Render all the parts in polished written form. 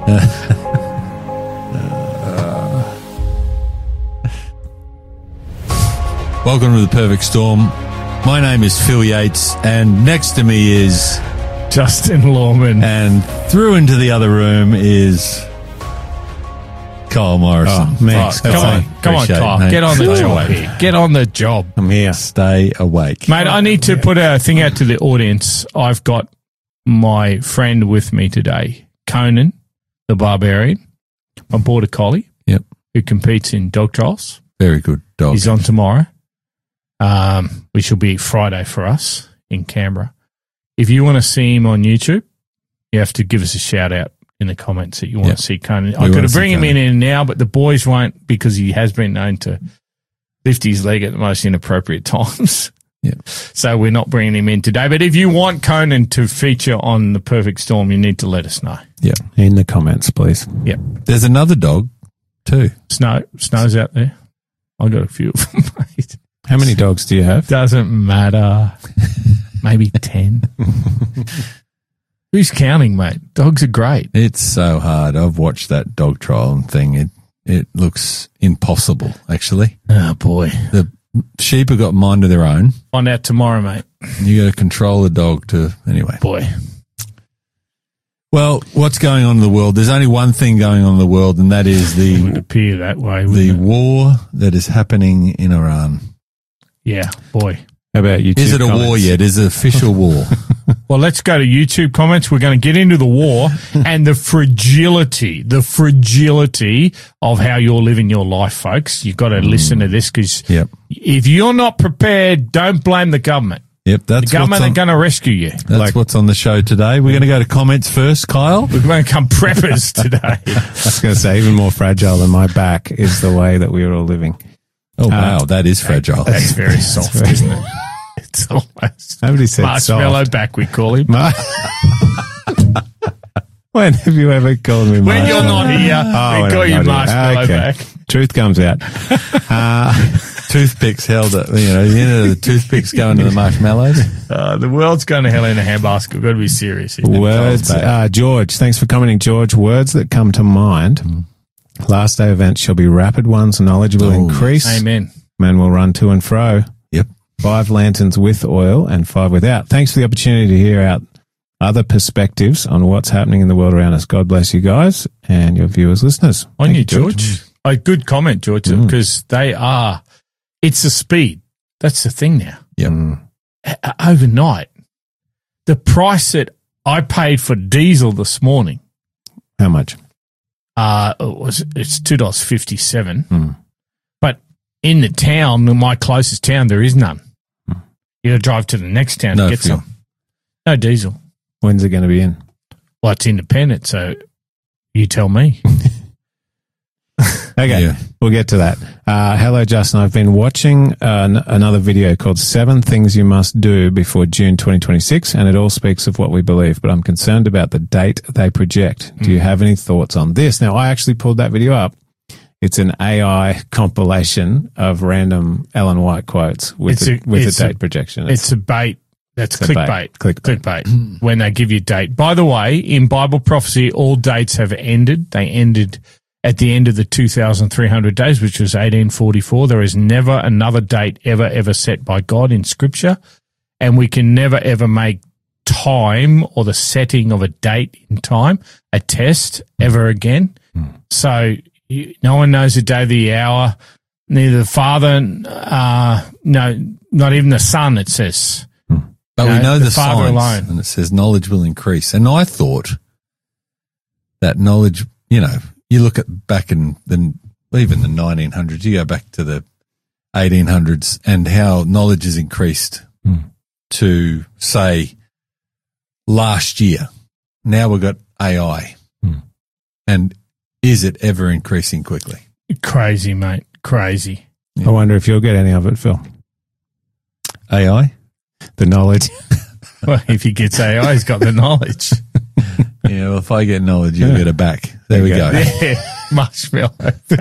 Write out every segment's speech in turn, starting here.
Welcome to the Perfect Storm. My name is Phil Yates, and next to me is Justin Lawman. And through into the other room is Kyle Morrison. Oh, man. Come on, Kyle. Mate. Get on the job here. Get on the job. I'm here. Stay awake. Mate, I need to put a thing out to the audience. I've got my friend with me today, Conan, the Barbarian, my border collie, who competes in dog trials. Very good dog. He's on tomorrow, which will be Friday for us in Canberra. If you want to see him on YouTube, you have to give us a shout out in the comments that you want to see Conan. I could have bring him in now, but the boys won't, because he has been known to lift his leg at the most inappropriate times. Yeah. So we're not bringing him in today. But if you want Conan to feature on The Perfect Storm, you need to let us know. Yeah. In the comments, please. Yep. There's another dog too. Snow's out there. I've got a few of them, mate. How many dogs do you have? Doesn't matter. Maybe 10. Who's counting, mate? Dogs are great. It's so hard. I've watched that dog trial and thing. It looks impossible, actually. Oh, boy. The sheep have got a mind of their own. Find out tomorrow, mate. You got to control the dog to, anyway. Boy. Well, what's going on in the world? There's only one thing going on in the world, and that is It would appear that way. the war that is happening in Iran. Yeah, boy. How about YouTube Is it a comments? war yet? Is it official war? Well, let's go to YouTube comments. We're going to get into the war and the fragility of how you're living your life, folks. You've got to listen to this, because if you're not prepared, don't blame the government. Yep, The government are going to rescue you. That's what's on the show today. We're going to go to comments first, Kyle. We're going to come preppers today. I was going to say, even more fragile than my back is the way that we are all living. Oh, wow, that is fragile. That's very soft, isn't it? It's almost Nobody said marshmallow soft. back, we call him. When have you ever called me When marshmallow? you're not here, we when call I'm you not here. marshmallow Okay. back. Truth comes out. Toothpicks held at, the toothpicks going to the marshmallows. The world's going to hell in a handbasket. We've got to be serious here. Words, George, thanks for commenting, George. Words that come to mind. Last day events shall be rapid ones, knowledge will increase. Amen. Men will run to and fro. Yep. 5 lanterns with oil and 5 without. Thanks for the opportunity to hear out other perspectives on what's happening in the world around us. God bless you guys and your viewers, listeners. On Thank you, George. A good comment, George, because it's the speed. That's the thing now. Yep. Overnight, the price that I paid for diesel this morning. How much? It's $2.57. But in the town, my closest town, there is none. You got to drive to the next town to get some. No diesel. When's it going to be in? Well, it's independent, so you tell me. Okay, we'll get to that. Hello, Justin. I've been watching another video called 7 Things You Must Do Before June 2026, and it all speaks of what we believe, but I'm concerned about the date they project. Do you have any thoughts on this? Now, I actually pulled that video up. It's an AI compilation of random Ellen White quotes with a date projection. It's a bait. That's clickbait. Clickbait. When they give you a date. By the way, in Bible prophecy, all dates have ended. They ended at the end of the 2,300 days, which was 1844. There is never another date ever set by God in Scripture, and we can never, ever make time or the setting of a date in time a test ever again. So no one knows the day, the hour, neither the Father, no, not even the Son, it says. But we know the Father signs, alone. and it says knowledge will increase. And I thought that knowledge, you look at back in even the 1900s, you go back to the 1800s, and how knowledge has increased to, say, last year. Now we've got AI. And is it ever increasing quickly? Crazy, mate. Crazy. I wonder if you'll get any of it, Phil. AI? The knowledge. Well, if he gets AI, he's got the knowledge. Yeah, well, if I get knowledge, you'll get it back. There we go. Yeah, marshmallow.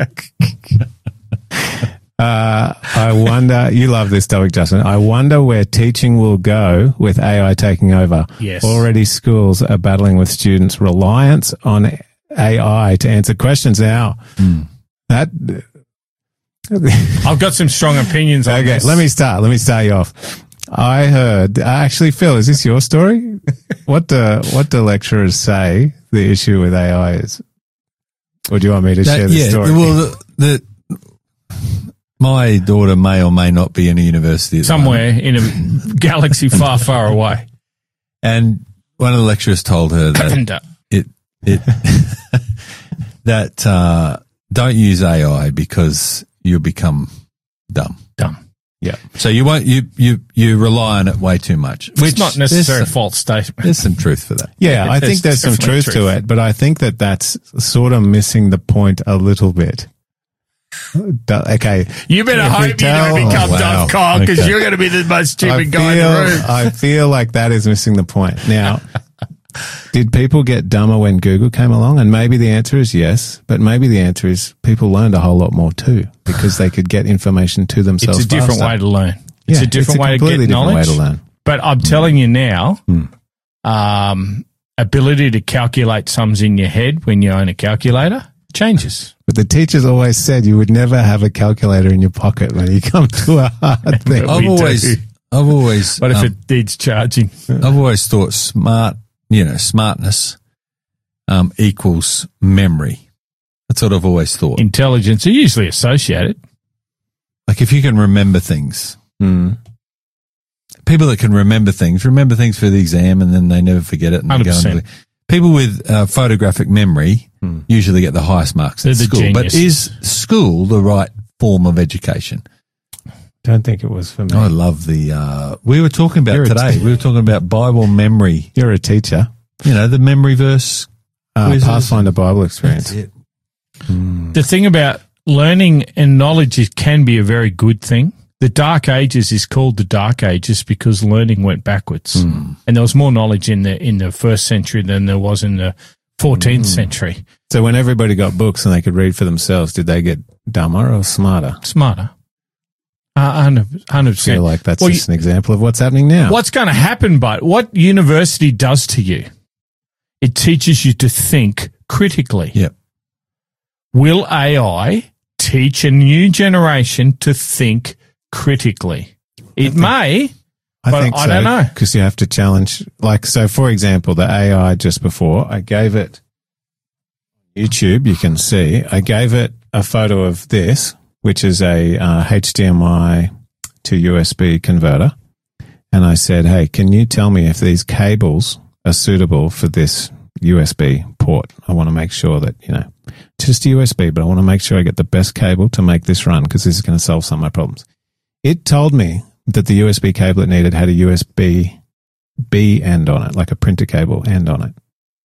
I wonder, you love this topic, Justin. I wonder where teaching will go with AI taking over. Yes. Already schools are battling with students' reliance on AI to answer questions now. That I've got some strong opinions on okay. this. Let me start you off. I heard. Actually, Phil, is this your story? What do lecturers say the issue with AI is? Or do you want me to share the story? Well, my daughter may or may not be in a university at the somewhere moment. in a galaxy far, far away. And one of the lecturers told her that that don't use AI because you'll become dumb. Yeah. So you won't you rely on it way too much. Which is not necessarily a false statement. There's some truth for that. Yeah, I think there's some definitely truth to it, but I think that's sort of missing the point a little bit. Okay. You better hope you don't become dumb, Kyle, because you're going to be the most stupid guy in the room. I feel like that is missing the point. Now, did people get dumber when Google came along? And maybe the answer is yes, but maybe the answer is people learned a whole lot more too because they could get information to themselves. It's a different way to learn. It's a different way to get knowledge. Way to learn. But I'm telling you now, ability to calculate sums in your head when you own a calculator changes. But the teachers always said you would never have a calculator in your pocket when you come to a hard thing. I've always. What if it needs charging? I've always thought smartness equals memory. That's what I've always thought. Intelligence are usually associated. Like if you can remember things, people that can remember things for the exam and then they never forget it. And 100%. People with photographic memory usually get the highest marks at school. Geniuses. But is school the right form of education? Don't think it was for me. I love the. We were talking about today. We were talking about Bible memory. You're a teacher. You know, the memory verse. Pathfinder Bible experience. That's it. The thing about learning and knowledge can be a very good thing. The Dark Ages is called the Dark Ages because learning went backwards, and there was more knowledge in the first century than there was in the 14th century. So when everybody got books and they could read for themselves, did they get dumber or smarter? Smarter. 100%. I feel like that's just an example of what's happening now. What's going to happen, but what university does to you, it teaches you to think critically. Yep. Will AI teach a new generation to think critically? It may, but I don't know. Because you have to challenge, so for example, the AI just before, I gave it YouTube, you can see, I gave it a photo of this, which is a HDMI to USB converter. And I said, hey, can you tell me if these cables are suitable for this USB port? I want to make sure that, just a USB, but I want to make sure I get the best cable to make this run because this is going to solve some of my problems. It told me that the USB cable it needed had a USB-B end on it, like a printer cable end on it.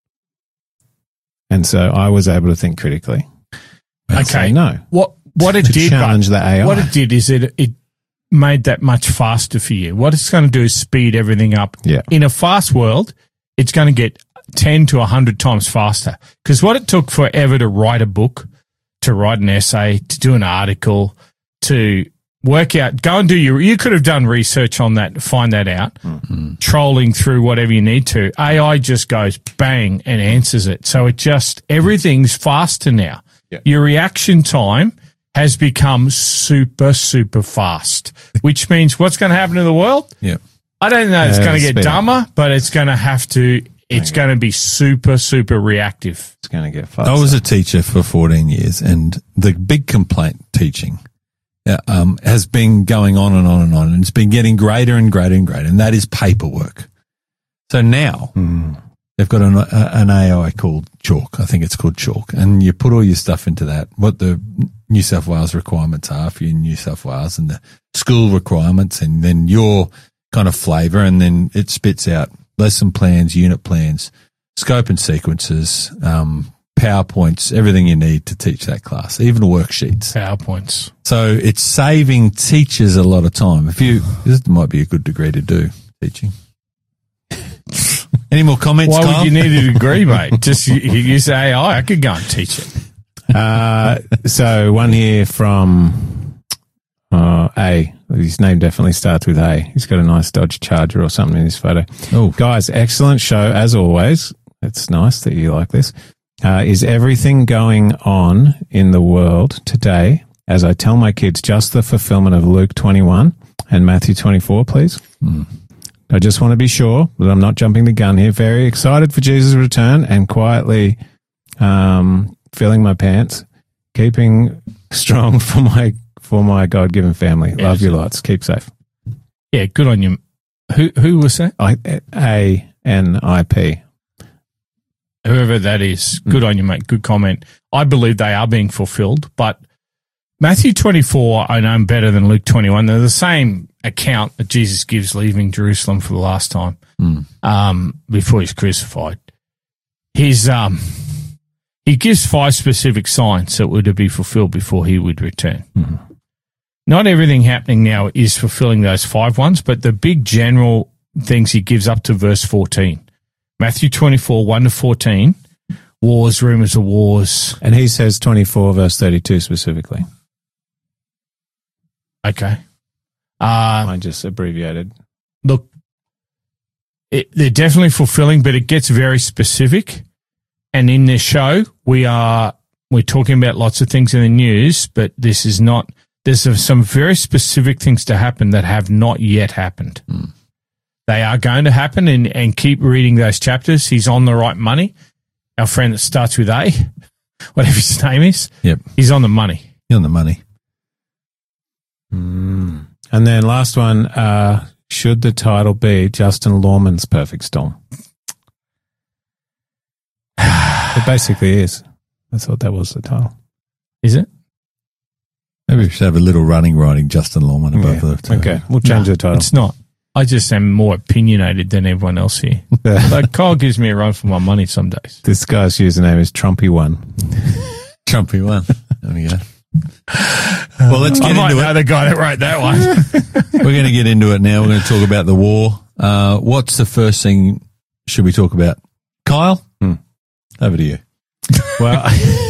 And so I was able to think critically. And say no. What it did, challenge the AI. What it did is it made that much faster for you. What it's going to do is speed everything up. Yeah. In a fast world, it's going to get 10 to 100 times faster. Because what it took forever to write a book, to write an essay, to do an article, to work out, go and do you could have done research on that, find that out, trolling through whatever you need to. AI just goes bang and answers it. So everything's faster now. Yeah. Your reaction time has become super, super fast, which means what's going to happen to the world? Yeah. I don't know. It's going to get dumber, but it's going to be super, super reactive. It's going to get faster. I was a teacher for 14 years, and the big complaint teaching has been going on and on and on, and it's been getting greater and greater and greater, and that is paperwork. So now they've got an AI called Chalk. I think it's called Chalk, and you put all your stuff into that, what the New South Wales requirements are for your New South Wales and the school requirements, and then your kind of flavour, and then it spits out lesson plans, unit plans, scope and sequences, PowerPoints, everything you need to teach that class, even worksheets. PowerPoints. So it's saving teachers a lot of time. This might be a good degree to do, teaching. Any more comments, Why Kyle? would you need a degree, mate? Just you use AI. I could go and teach it. So one here from A. His name definitely starts with A. He's got a nice Dodge Charger or something in his photo. Oh, guys, excellent show as always. It's nice that you like this. Is everything going on in the world today, as I tell my kids, just the fulfillment of Luke 21 and Matthew 24, please? I just want to be sure that I'm not jumping the gun here. Very excited for Jesus' return and quietly filling my pants, keeping strong for my God-given family. Love you lots. Keep safe. Yeah, good on you. Who was that? ANIP. Whoever that is, good on you, mate. Good comment. I believe they are being fulfilled, but Matthew 24, I know better than Luke 21. They're the same account that Jesus gives leaving Jerusalem for the last time before he's crucified. He gives 5 specific signs that were to be fulfilled before he would return. Not everything happening now is fulfilling those 5 ones, but the big general things he gives up to verse 14. Matthew 24, 1 to 14, wars, rumors of wars. And he says 24, verse 32 specifically. Okay. I just abbreviated. Look, they're definitely fulfilling, but it gets very specific. And in this show, we're talking about lots of things in the news, but this is not. There's some very specific things to happen that have not yet happened. They are going to happen, and keep reading those chapters. He's on the right money. Our friend that starts with A, whatever his name is, he's on the money. You're on the money. And then last one, should the title be Justin Lawman's Perfect Storm? It basically is. I thought that was the title. Is it? Maybe we should have a little writing Justin Lawman above the. Okay, we'll change the title. It's not. I just am more opinionated than everyone else here. Like Kyle gives me a run for my money some days. This guy's username is Trumpy1. Trumpy1. There we go. Well, let's get into it. The guy that wrote that one. We're going to get into it now. We're going to talk about the war. What's the first thing should we talk about? Kyle? Over to you. Well,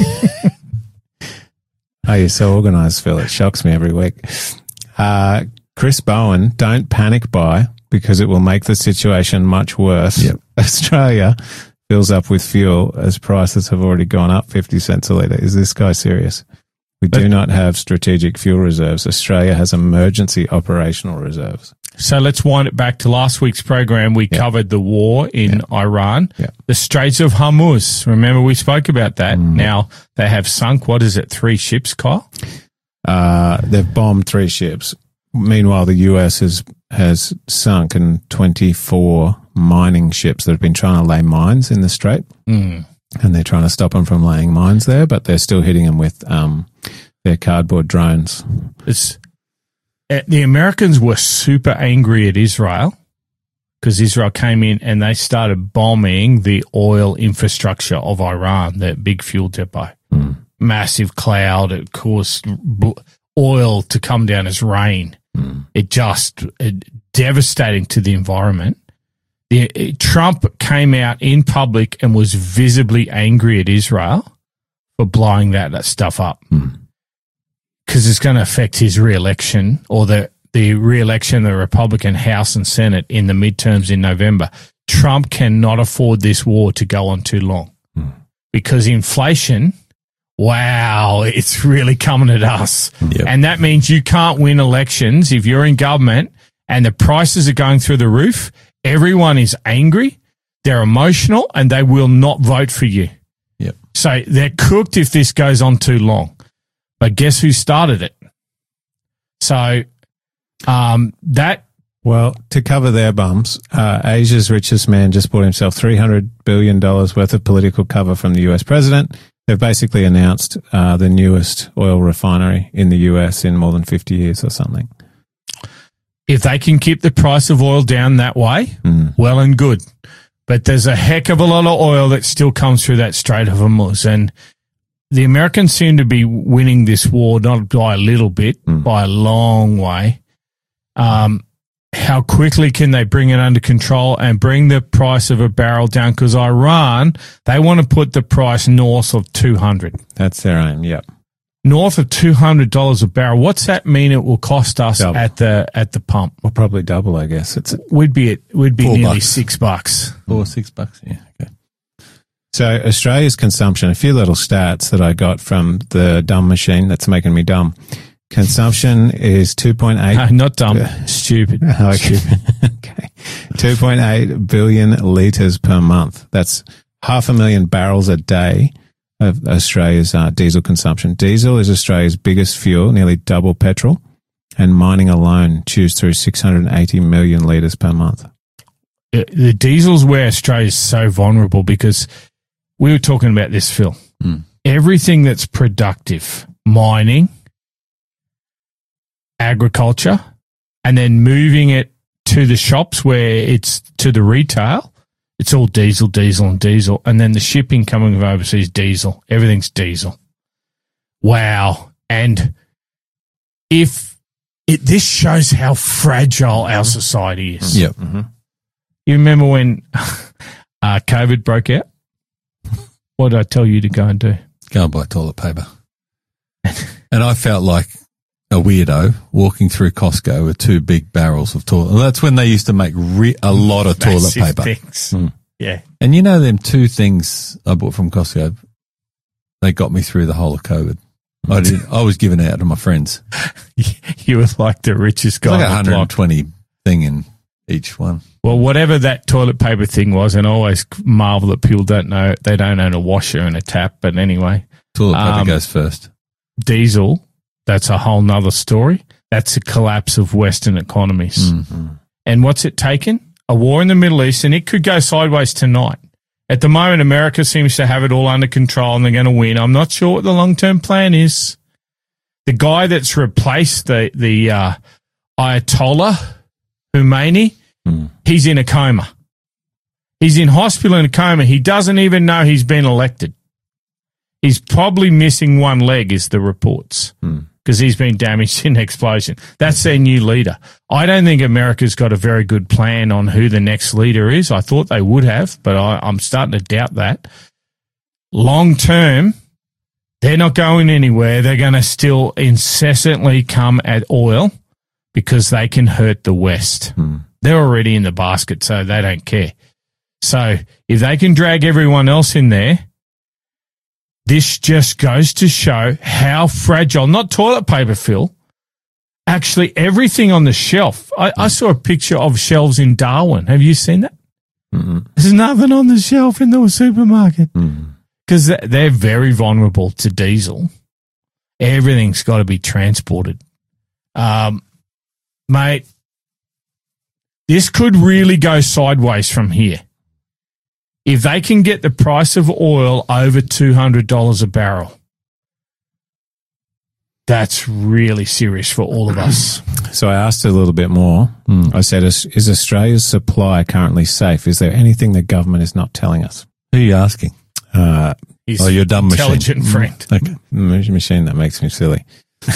oh, you're so organised, Phil. It shocks me every week. Chris Bowen, don't panic buy because it will make the situation much worse. Yep. Australia fills up with fuel as prices have already gone up 50 cents a litre. Is this guy serious? We do not have strategic fuel reserves. Australia has emergency operational reserves. So let's wind it back to last week's program. We covered the war in Iran, the Straits of Hormuz. Remember, we spoke about that. Now they have sunk, 3 ships, Kyle? They've bombed 3 ships. Meanwhile, the US has sunken 24 mining ships that have been trying to lay mines in the strait. And they're trying to stop them from laying mines there, but they're still hitting them with their cardboard drones. The Americans were super angry at Israel because Israel came in and they started bombing the oil infrastructure of Iran, that big fuel depot. Massive cloud. It caused oil to come down as rain. It devastating to the environment. Trump came out in public and was visibly angry at Israel for blowing that stuff up because it's going to affect his re-election or the re-election of the Republican House and Senate in the midterms in November. Trump cannot afford this war to go on too long because inflation, wow, it's really coming at us. Yep. And that means you can't win elections if you're in government and the prices are going through the roof. Everyone is angry, they're emotional, and they will not vote for you. Yep. So they're cooked if this goes on too long. But guess who started it? So Well, to cover their bums, Asia's richest man just bought himself $300 billion worth of political cover from the US president. They've basically announced the newest oil refinery in the US in more than 50 years or something. If they can keep the price of oil down that way, well and good. But there's a heck of a lot of oil that still comes through that Strait of Hormuz. And the Americans seem to be winning this war, not by a little bit, by a long way. How quickly can they bring it under control and bring the price of a barrel down? Because Iran, they want to put the price north of $200. That's their aim, yep. North of $200 a barrel. What's that mean it will cost us double. at the pump? Well, probably double, I guess. We'd be nearly $4. $6. $4 or $6, yeah. Okay. So Australia's consumption, a few little stats that I got from the dumb machine that's making me dumb. Consumption is 2.8. No, not dumb, stupid. Okay. 2.8 billion litres per month. That's 500,000 barrels a day of Australia's diesel consumption. Diesel is Australia's biggest fuel, nearly double petrol, and mining alone chews through 680 million litres per month. The diesel's where Australia's so vulnerable because we were talking about this, Phil. Everything that's productive, mining, agriculture, and then moving it to the shops where it's to the retail, it's all diesel, diesel, and diesel. And then the shipping coming from overseas, diesel. Everything's diesel. Wow. And this shows how fragile our society is. Yep. You remember when COVID broke out? What did I tell you to go and do? Go and buy toilet paper. And I felt like a weirdo walking through Costco with 2 big barrels of toilet. Well, that's when they used to make a lot of toilet Massive paper. things. Yeah. And you know them 2 things I bought from Costco, they got me through the whole of COVID. I was giving out to my friends. You were like the richest It's guy like on the block. 120 thing in each one. Well, whatever that toilet paper thing was, and I always marvel that people don't know, they don't own a washer and a tap. But anyway, Toilet paper goes first. diesel, that's a whole nother story. That's a collapse of Western economies. And what's it taken? A war in the Middle East, and it could go sideways tonight. At the moment, America seems to have it all under control and they're going to win. I'm not sure what the long-term plan is. The guy that's replaced the Ayatollah Khomeini, he's in a coma. He's in hospital in a coma. He doesn't even know he's been elected. He's probably missing one leg, is the reports, because he's been damaged in an explosion. That's their new leader. I don't think America's got a very good plan on who the next leader is. I thought they would have, but I'm starting to doubt that. Long term, they're not going anywhere. They're going to still incessantly come at oil because they can hurt the West. They're already in the basket, so they don't care. So if they can drag everyone else in there, this just goes to show how fragile, not toilet paper, Phil, actually everything on the shelf. I saw a picture of shelves in Darwin. Have you seen that? There's nothing on the shelf in the supermarket because they're very vulnerable to diesel. Everything's got to be transported. Mate, this could really go sideways from here. If they can get the price of oil over $200 a barrel, that's really serious for all of us. So I asked a little bit more. I said, is Australia's supply currently safe? Is there anything the government is not telling us? Who are you asking? He's your dumb machine. intelligent friend. Okay. Machine that makes me silly.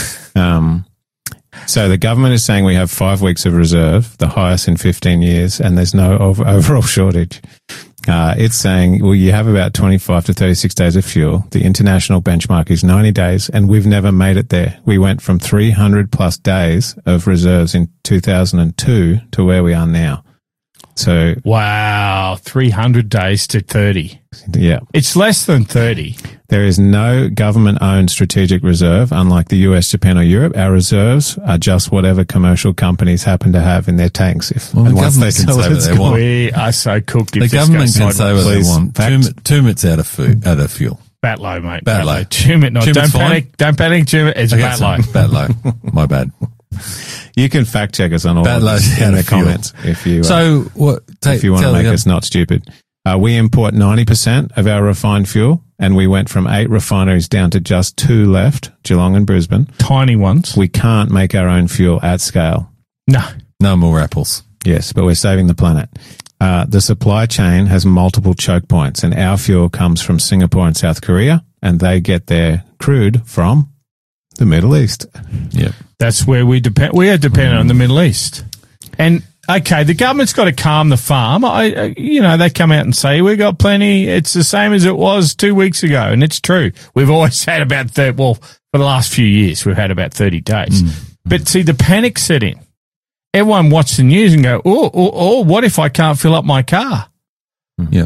So the government is saying we have 5 weeks of reserve, the highest in 15 years, and there's no overall shortage. It's saying, well, you have about 25 to 36 days of fuel. The international benchmark is 90 days, and we've never made it there. We went from 300 plus days of reserves in 2002 to where we are now. So, Wow, 300 days to 30. yeah, It's less than 30. there is no government-owned strategic reserve, unlike the US, Japan, or Europe. Our reserves are just whatever commercial companies happen to have in their tanks. Well, the once government can sell say it, what it's they gone. want. We are so cooked if The this government goes can say sideways. what they Please. want. Fact. Two minutes out of fuel. Batlow, mate. Batlow. Tumit, not. Tumit's Don't fine. panic. Don't panic, Tumit. It's Okay, Batlow. so Batlow. My bad. You can fact check us on all Bad of loads this out in the of fuel. comments if you So what? if you want to make us not stupid. We import 90% of our refined fuel, and we went from 8 refineries down to just 2 left, Geelong and Brisbane. Tiny ones. We can't make our own fuel at scale. No. no more apples. Yes, but we're saving the planet. The supply chain has multiple choke points, and our fuel comes from Singapore and South Korea, and they get their crude from the Middle East. Yep. That's where we depend. We are dependent on the Middle East. And, okay, the government's got to calm the farm. They come out and say, we've got plenty. It's the same as it was 2 weeks ago. And it's true. We've always had about for the last few years, we've had about 30 days. But see, the panic set in. Everyone watched the news and go, oh, what if I can't fill up my car? Yep.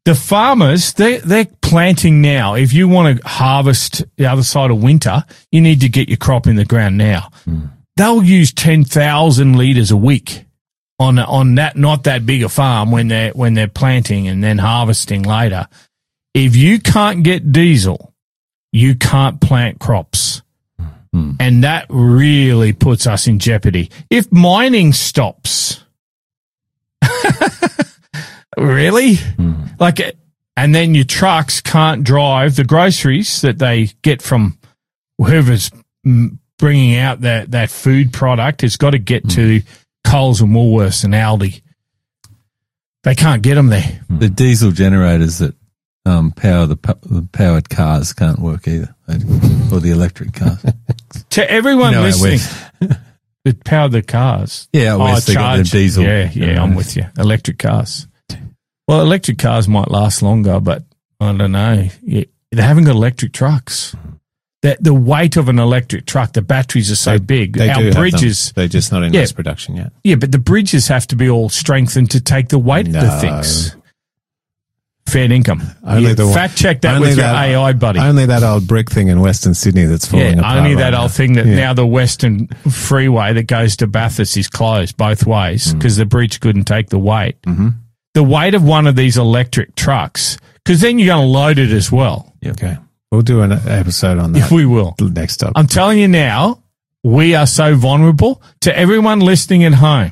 The farmers, they're planting now. If you want to harvest the other side of winter, you need to get your crop in the ground now. They'll use 10,000 litres a week on that, not that big a farm when they're planting and then harvesting later. If you can't get diesel, you can't plant crops. And that really puts us in jeopardy. If mining stops, really? And then your trucks can't drive the groceries that they get from whoever's bringing out that food product. It's got to get to Coles and Woolworths and Aldi. They can't get them there. The diesel generators that power the powered cars can't work either, or the electric cars. To everyone listening, that power the cars. Yeah, they got the diesel. Yeah, I'm with you. Electric cars. Well, electric cars might last longer, but I don't know. Yeah, they haven't got electric trucks. The weight of an electric truck, the batteries are so big. Our bridges, they're just not in mass production yet. Yeah, but the bridges have to be all strengthened to take the weight of the things. Fair income. Fact check that with your AI buddy. Only that old brick thing in Western Sydney that's falling apart. Only that old thing that now the Western Freeway that goes to Bathurst is closed both ways because the bridge couldn't take the weight. The weight of one of these electric trucks, because then you're going to load it as well. Okay. We'll do an episode on that. We will. Next time. I'm telling you now, we are so vulnerable. To everyone listening at home,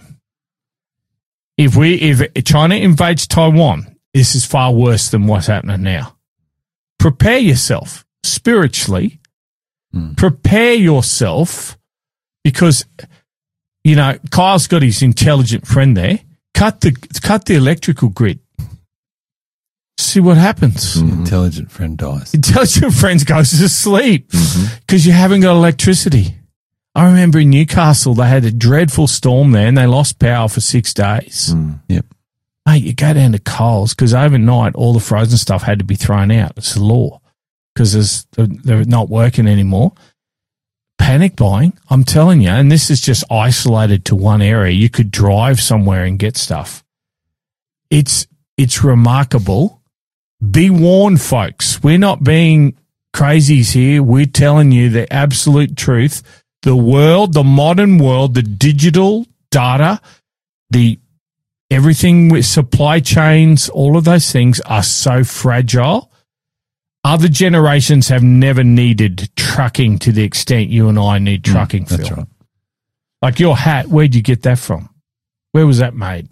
if China invades Taiwan, this is far worse than what's happening now. Prepare yourself spiritually. Prepare yourself because, Kyle's got his intelligent friend there. Cut the electrical grid. See what happens. Intelligent friend dies. Intelligent friend goes to sleep because you haven't got electricity. I remember in Newcastle, they had a dreadful storm there and they lost power for 6 days. Yep. Mate, you go down to Coles because overnight all the frozen stuff had to be thrown out. It's the law because they're not working anymore. Panic buying, I'm telling you, and this is just isolated to one area. You could drive somewhere and get stuff. It's remarkable. Be warned, folks. We're not being crazies here. We're telling you the absolute truth. The world, the modern world, the digital data, everything with supply chains, all of those things are so fragile. Other generations have never needed trucking to the extent you and I need trucking, Phil. That's right. Like your hat, where'd you get that from? Where was that made?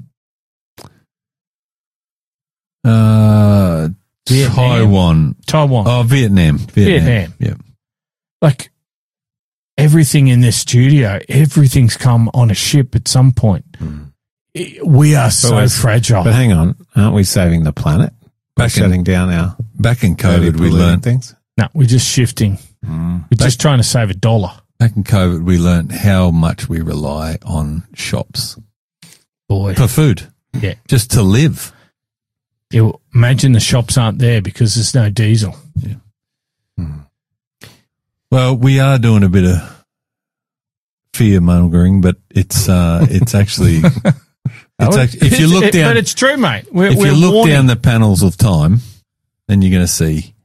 Taiwan. Oh, Vietnam. Yep. Like everything in this studio, everything's come on a ship at some point. We are so fragile. But hang on, aren't we saving the planet? Shutting down our back in COVID, we learned things. No, we're just shifting. We're just trying to save $1. Back in COVID, we learned how much we rely on shops, for food. Yeah, just to live. Imagine the shops aren't there because there's no diesel. Yeah. Well, we are doing a bit of fear mongering, but it's actually. If you look down, but it's true, mate. If you look down the panels of time, then you're going to see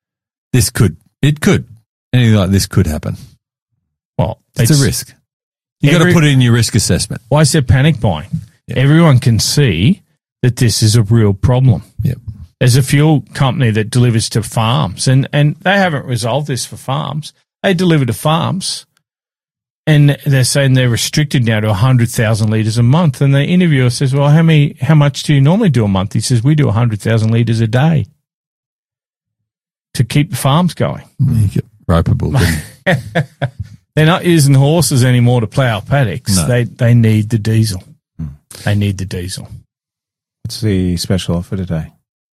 anything like this could happen. Well, it's a risk. You got to put it in your risk assessment. Why is there panic buying? Yeah. Everyone can see that this is a real problem. Yep. There's a fuel company that delivers to farms, and they haven't resolved this for farms. They deliver to farms. And they're saying they're restricted now to 100,000 litres a month. And the interviewer says, well, how much do you normally do a month? He says, we do 100,000 litres a day to keep the farms going. You get ropeable. They're not using horses anymore to plough paddocks. No. They need the diesel. They need the diesel. What's the special offer today?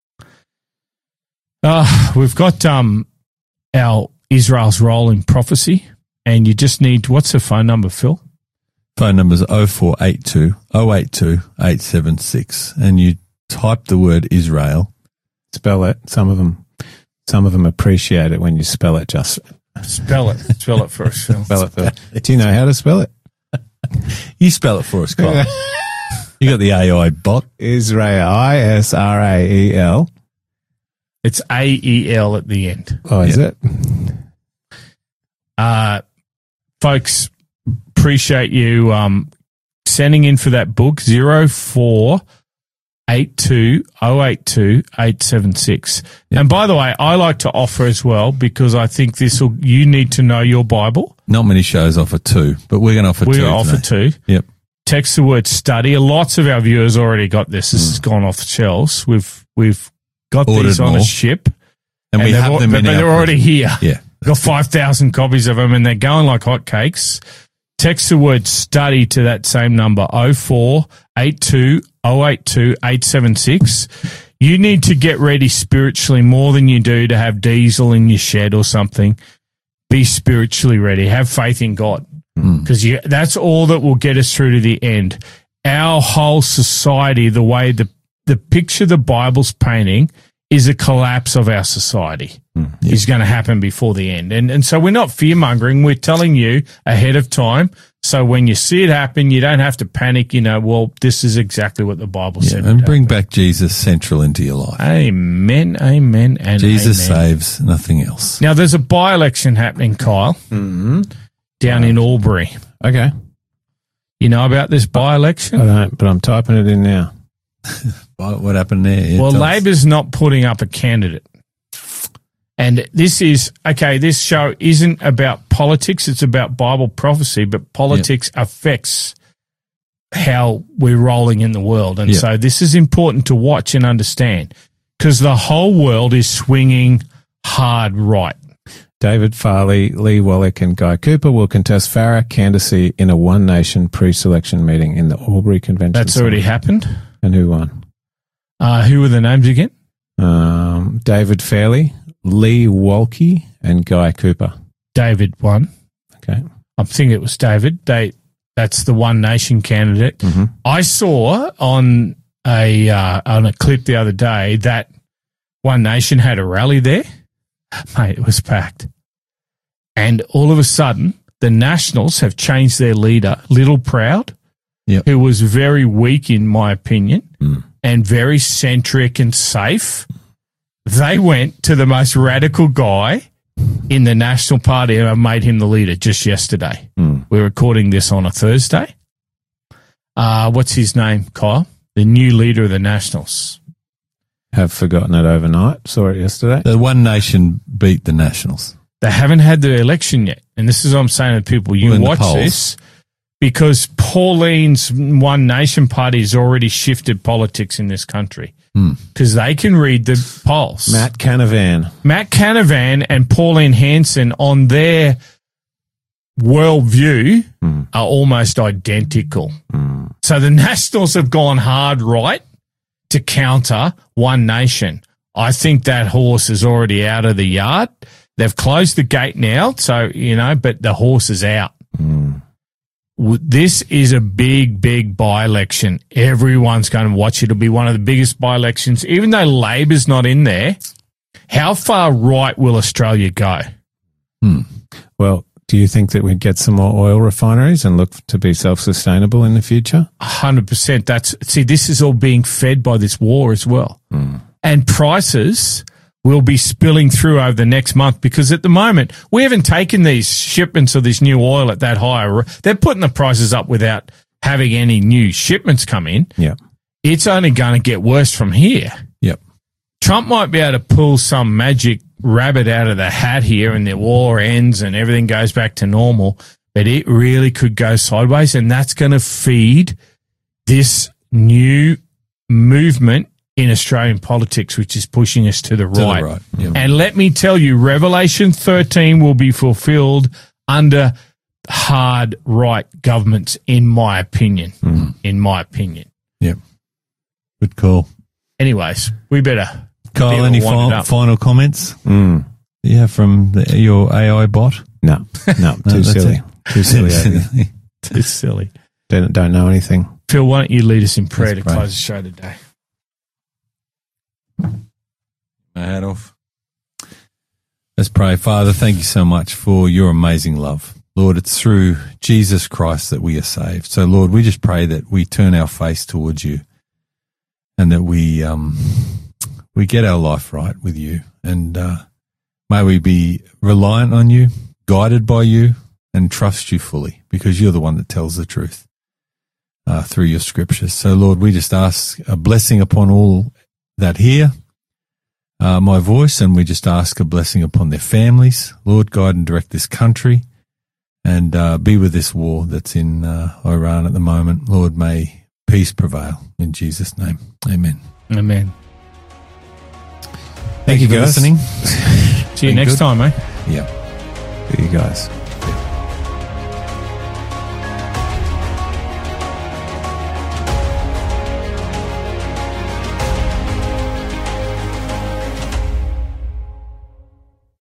We've got our Israel's role in prophecy. And you just need, what's the phone number, Phil? Phone number is 0482 082 876. And you type the word Israel. Spell it. Some of them appreciate it when you spell it just. Spell it. Spell it for us, Phil. Spell it for us. Do you know how to spell it? You spell it for us, Kyle. You got the AI bot. Israel, Israel, It's AEL at the end. Oh, is it? Folks, appreciate you sending in for that book, 0482082876. Yep. And by the way, I like to offer as well, because I think you need to know your Bible. Not many shows offer 2, but we're going to offer 2. We're going to offer 2. Yep. Text the word study. Lots of our viewers already got this. This has gone off the shelves. We've got Ordered these on more. a ship. And we have them in but our they're already here. Yeah. Got 5,000 copies of them, and they're going like hotcakes. Text the word study to that same number, 0482082876. You need to get ready spiritually more than you do to have diesel in your shed or something. Be spiritually ready. Have faith in God, because that's all that will get us through to the end. Our whole society, the way the picture the Bible's painting is a collapse of our society. Is going to happen before the end. And so we're not fear-mongering. We're telling you ahead of time, so when you see it happen, you don't have to panic. Well, this is exactly what the Bible said. And bring back Jesus central into your life. Amen, amen, and Jesus amen. saves, nothing else. Now, there's a by-election happening, Kyle, down in Albury. Okay. You know about this by-election? I don't, but I'm typing it in now. What happened there? Yeah, Well, tell us. Labor's not putting up a candidate. And this show isn't about politics, it's about Bible prophecy, but politics affects how we're rolling in the world. And so this is important to watch and understand, because the whole world is swinging hard right. David Farley, Lee Wallach, and Guy Cooper will contest Farah Candace in a One Nation pre-selection meeting in the Albury Convention That's Centre. already happened. And who won? Who were the names again? David Farley, Lee Walke, and Guy Cooper. David won. Okay. I think it was David. That's the One Nation candidate. Mm-hmm. I saw on a clip the other day that One Nation had a rally there. Mate, it was packed. And all of a sudden, the Nationals have changed their leader, Little Proud, who was very weak, in my opinion, and very centric and safe. They went to the most radical guy in the National Party and made him the leader just yesterday. We're recording this on a Thursday. What's his name, Kyle? The new leader of the Nationals. Have forgotten it overnight. Saw it yesterday. The One Nation beat the Nationals. They haven't had the election yet. And this is what I'm saying to people. You watch this, because Pauline's One Nation Party has already shifted politics in this country, because they can read the polls. Matt Canavan and Pauline Hanson on their worldview are almost identical. So the Nationals have gone hard right to counter One Nation. I think that horse is already out of the yard. They've closed the gate now, so, but the horse is out. This is a big, big by-election. Everyone's going to watch it. It'll be one of the biggest by-elections. Even though Labor's not in there, how far right will Australia go? Well, do you think that we'd get some more oil refineries and look to be self-sustainable in the future? 100%. This is all being fed by this war as well. And prices will be spilling through over the next month, because at the moment we haven't taken these shipments of this new oil at that high. They're putting the prices up without having any new shipments come in. Yeah. It's only going to get worse from here. Yep. Trump might be able to pull some magic rabbit out of the hat here and the war ends and everything goes back to normal, but it really could go sideways, and that's going to feed this new movement in Australian politics, which is pushing us to the right. Yep. And let me tell you, Revelation 13 will be fulfilled under hard right governments, in my opinion. In my opinion. Yep. Good call. Anyways, we better... Kyle, any final comments? Yeah, from your AI bot? No, too silly. Too silly. Abby. Too silly. Don't know anything. Phil, why don't you lead us in prayer Let's to pray. close the show today? My hat off. Let's pray. Father, thank you so much for your amazing love. Lord, it's through Jesus Christ that we are saved. So, Lord, we just pray that we turn our face towards you, and that we we get our life right with you. And may we be reliant on you, guided by you, and trust you fully, because you're the one that tells the truth through your scriptures. So, Lord, we just ask a blessing upon all that hear my voice, and we just ask a blessing upon their families. Lord, guide and direct this country, and be with this war that's in Iran at the moment. Lord, may peace prevail in Jesus' name. Amen. Amen. Thank you for listening. See you next time, eh? Yeah. See you guys.